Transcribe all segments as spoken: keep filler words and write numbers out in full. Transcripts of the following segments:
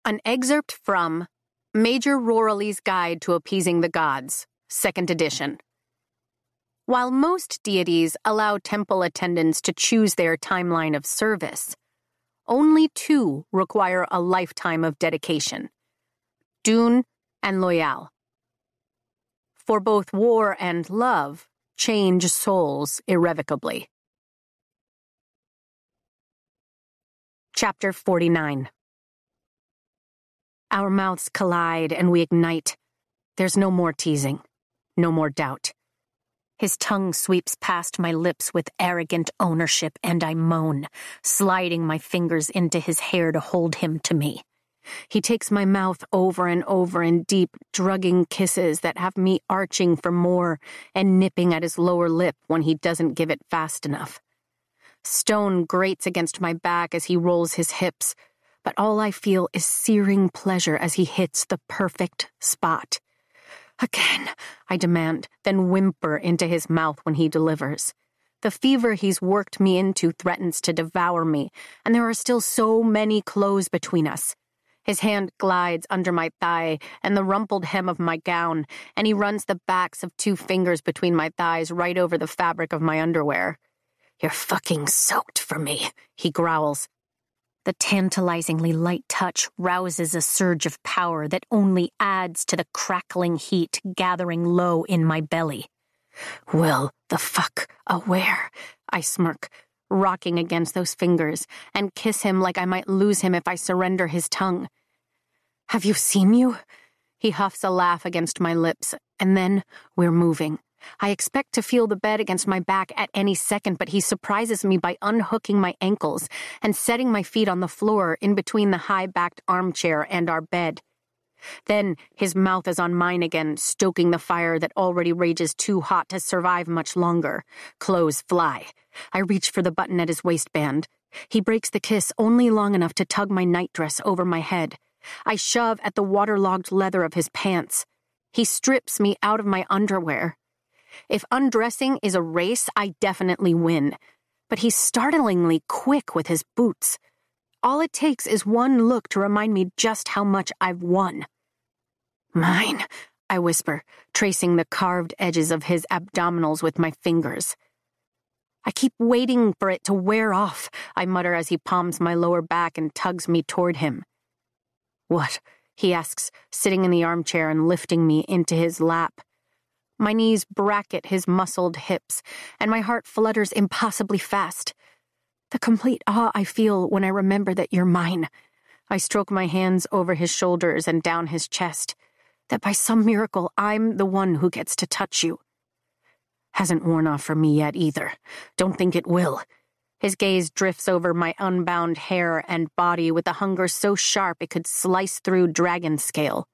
An excerpt from Major Roraley's Guide to Appeasing the Gods, second edition. While most deities allow temple attendants to choose their timeline of service, only two require a lifetime of dedication: Dune and Loial. For both war and love change souls irrevocably. Chapter forty-nine. Our mouths collide and we ignite. There's no more teasing, no more doubt. His tongue sweeps past my lips with arrogant ownership, and I moan, sliding my fingers into his hair to hold him to me. He takes my mouth over and over in deep, drugging kisses that have me arching for more and nipping at his lower lip when he doesn't give it fast enough. Stone grates against my back as he rolls his hips, but all I feel is searing pleasure as he hits the perfect spot. Again, I demand, then whimper into his mouth when he delivers. The fever he's worked me into threatens to devour me, and there are still so many clothes between us. His hand glides under my thigh and the rumpled hem of my gown, and he runs the backs of two fingers between my thighs right over the fabric of my underwear. "You're fucking soaked for me," he growls. The tantalizingly light touch rouses a surge of power that only adds to the crackling heat gathering low in my belly. "Well, the fuck aware," I smirk, rocking against those fingers, and kiss him like I might lose him if I surrender his tongue. "Have you seen you?" He huffs a laugh against my lips, and then we're moving. I expect to feel the bed against my back at any second, but he surprises me by unhooking my ankles and setting my feet on the floor in between the high-backed armchair and our bed. Then his mouth is on mine again, stoking the fire that already rages too hot to survive much longer. Clothes fly. I reach for the button at his waistband. He breaks the kiss only long enough to tug my nightdress over my head. I shove at the waterlogged leather of his pants. He strips me out of my underwear. If undressing is a race, I definitely win. But he's startlingly quick with his boots. All it takes is one look to remind me just how much I've won. "Mine," I whisper, tracing the carved edges of his abdominals with my fingers. "I keep waiting for it to wear off," I mutter as he palms my lower back and tugs me toward him. "What?" he asks, sitting in the armchair and lifting me into his lap. My knees bracket his muscled hips, and my heart flutters impossibly fast. The complete awe I feel when I remember that you're mine. I stroke my hands over his shoulders and down his chest, that by some miracle I'm the one who gets to touch you. Hasn't worn off for me yet either. Don't think it will. His gaze drifts over my unbound hair and body with a hunger so sharp it could slice through dragon scale.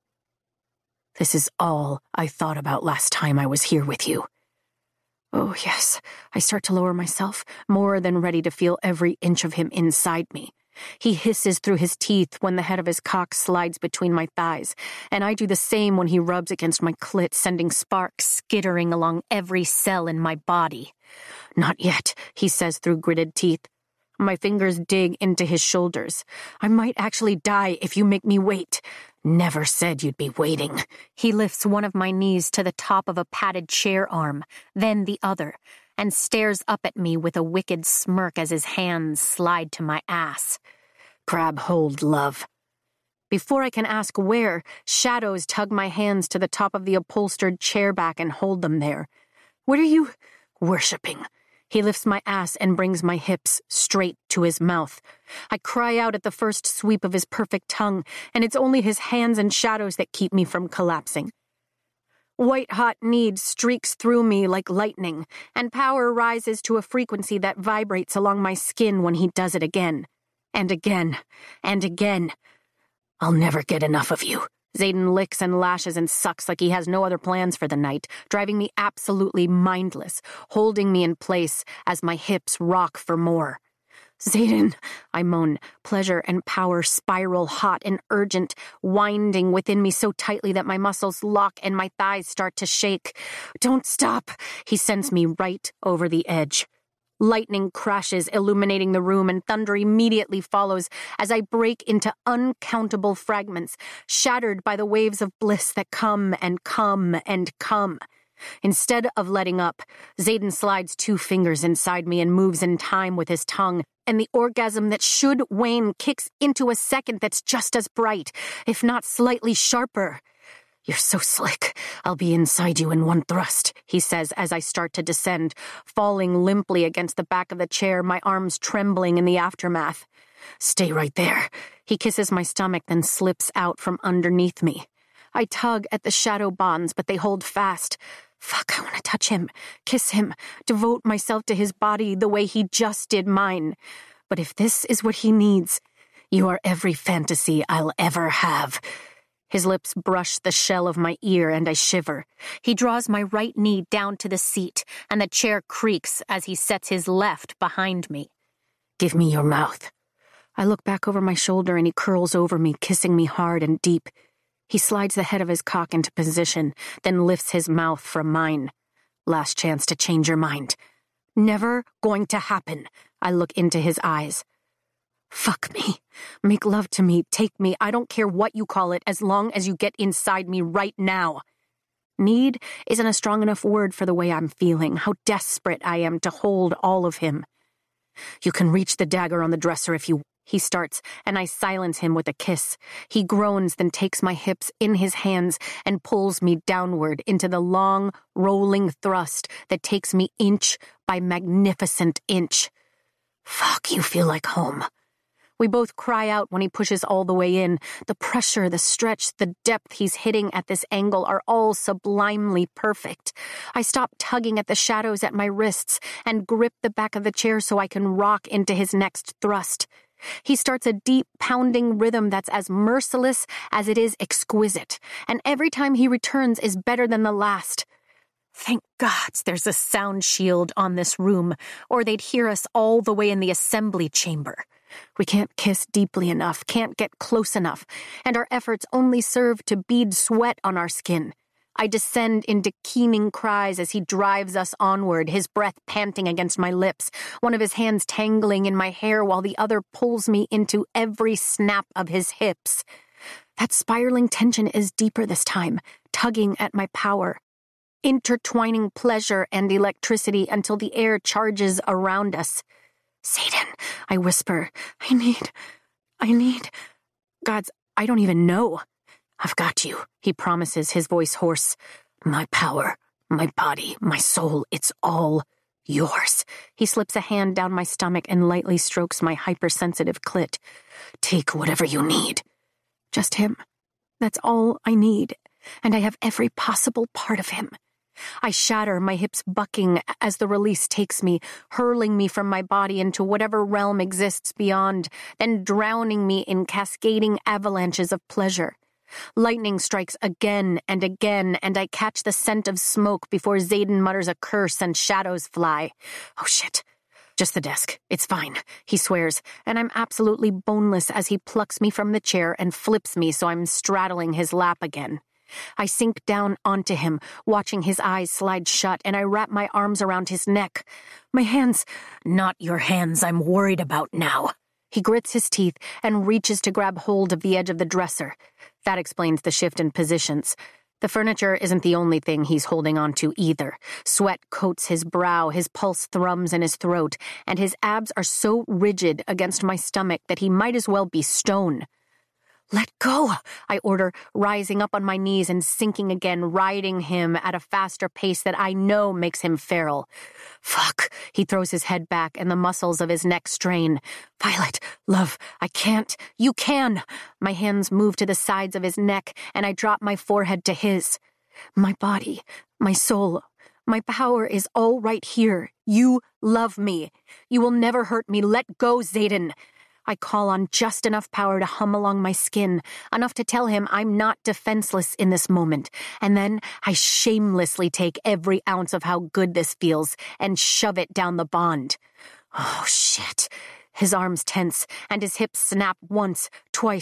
This is all I thought about last time I was here with you. Oh, yes. I start to lower myself, more than ready to feel every inch of him inside me. He hisses through his teeth when the head of his cock slides between my thighs, and I do the same when he rubs against my clit, sending sparks skittering along every cell in my body. "Not yet," he says through gritted teeth. My fingers dig into his shoulders. "I might actually die if you make me wait." "Never said you'd be waiting." He lifts one of my knees to the top of a padded chair arm, then the other, and stares up at me with a wicked smirk as his hands slide to my ass. "Grab hold, love." Before I can ask where, shadows tug my hands to the top of the upholstered chair back and hold them there. "What are you worshipping?" He lifts my ass and brings my hips straight to his mouth. I cry out at the first sweep of his perfect tongue, and it's only his hands and shadows that keep me from collapsing. White-hot need streaks through me like lightning, and power rises to a frequency that vibrates along my skin when he does it again. And again. And again. "I'll never get enough of you." Xaden licks and lashes and sucks like he has no other plans for the night, driving me absolutely mindless, holding me in place as my hips rock for more. "Xaden," I moan, pleasure and power spiral hot and urgent, winding within me so tightly that my muscles lock and my thighs start to shake. "Don't stop." He sends me right over the edge. Lightning crashes, illuminating the room, and thunder immediately follows as I break into uncountable fragments, shattered by the waves of bliss that come and come and come. Instead of letting up, Xaden slides two fingers inside me and moves in time with his tongue, and the orgasm that should wane kicks into a second that's just as bright, if not slightly sharper. "You're so slick. I'll be inside you in one thrust," he says as I start to descend, falling limply against the back of the chair, my arms trembling in the aftermath. "Stay right there." He kisses my stomach, then slips out from underneath me. I tug at the shadow bonds, but they hold fast. Fuck, I want to touch him, kiss him, devote myself to his body the way he just did mine. But if this is what he needs, you are every fantasy I'll ever have. His lips brush the shell of my ear, and I shiver. He draws my right knee down to the seat, and the chair creaks as he sets his left behind me. "Give me your mouth." I look back over my shoulder, and he curls over me, kissing me hard and deep. He slides the head of his cock into position, then lifts his mouth from mine. "Last chance to change your mind." "Never going to happen." I look into his eyes. "Fuck me. Make love to me. Take me. I don't care what you call it, as long as you get inside me right now." Need isn't a strong enough word for the way I'm feeling, how desperate I am to hold all of him. "You can reach the dagger on the dresser if you..." He starts, and I silence him with a kiss. He groans, then takes my hips in his hands and pulls me downward into the long, rolling thrust that takes me inch by magnificent inch. "Fuck, you feel like home." We both cry out when he pushes all the way in. The pressure, the stretch, the depth he's hitting at this angle are all sublimely perfect. I stop tugging at the shadows at my wrists and grip the back of the chair so I can rock into his next thrust. He starts a deep, pounding rhythm that's as merciless as it is exquisite, and every time he returns is better than the last. Thank God there's a sound shield on this room, or they'd hear us all the way in the assembly chamber. We can't kiss deeply enough, can't get close enough, and our efforts only serve to bead sweat on our skin. I descend into keening cries as he drives us onward, his breath panting against my lips, one of his hands tangling in my hair while the other pulls me into every snap of his hips. That spiraling tension is deeper this time, tugging at my power, intertwining pleasure and electricity until the air charges around us. "Xaden," I whisper, I need, I need, Gods, I don't even know. "I've got you," he promises, his voice hoarse. "My power, my body, my soul, it's all yours." He slips a hand down my stomach and lightly strokes my hypersensitive clit. "Take whatever you need." Just him. That's all I need, and I have every possible part of him. I shatter, my hips bucking as the release takes me, hurling me from my body into whatever realm exists beyond, then drowning me in cascading avalanches of pleasure. Lightning strikes again and again, and I catch the scent of smoke before Xaden mutters a curse and shadows fly. Oh shit. "Just the desk. It's fine," he swears, and I'm absolutely boneless as he plucks me from the chair and flips me so I'm straddling his lap again. I sink down onto him, watching his eyes slide shut, and I wrap my arms around his neck. My hands... "Not your hands I'm worried about now." He grits his teeth and reaches to grab hold of the edge of the dresser. That explains the shift in positions. The furniture isn't the only thing he's holding on to either. Sweat coats his brow, his pulse thrums in his throat, and his abs are so rigid against my stomach that he might as well be stone. "Let go," I order, rising up on my knees and sinking again, riding him at a faster pace that I know makes him feral. "Fuck." He throws his head back and the muscles of his neck strain. "Violet, love, I can't. You can." My hands move to the sides of his neck and I drop my forehead to his. "My body, my soul, my power is all right here. You love me. You will never hurt me. Let go, Xaden." I call on just enough power to hum along my skin, enough to tell him I'm not defenseless in this moment, and then I shamelessly take every ounce of how good this feels and shove it down the bond. Oh, shit. His arms tense, and his hips snap once, twice,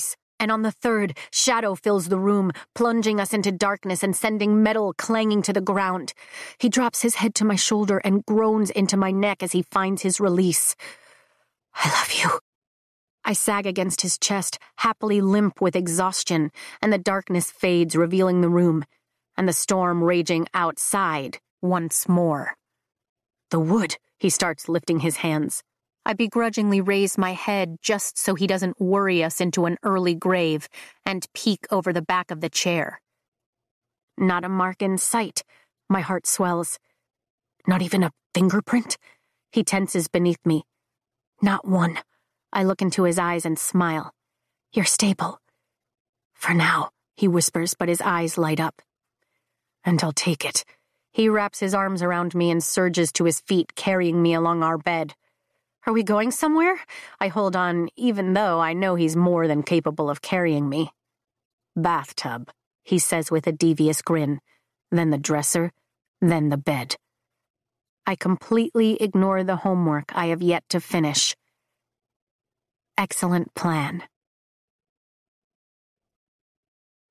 And on the third, shadow fills the room, plunging us into darkness and sending metal clanging to the ground. He drops his head to my shoulder and groans into my neck as he finds his release. I love you. I sag against his chest, happily limp with exhaustion, and the darkness fades, revealing the room, and the storm raging outside once more. The wood, he starts lifting his hands. I begrudgingly raise my head just so he doesn't worry us into an early grave and peek over the back of the chair. Not a mark in sight. My heart swells. Not even a fingerprint? He tenses beneath me. Not one. I look into his eyes and smile. You're stable. For now, he whispers, but his eyes light up. And I'll take it. He wraps his arms around me and surges to his feet, carrying me along our bed. Are we going somewhere? I hold on, even though I know he's more than capable of carrying me. Bathtub, he says with a devious grin. Then the dresser, then the bed. I completely ignore the homework I have yet to finish. Excellent plan.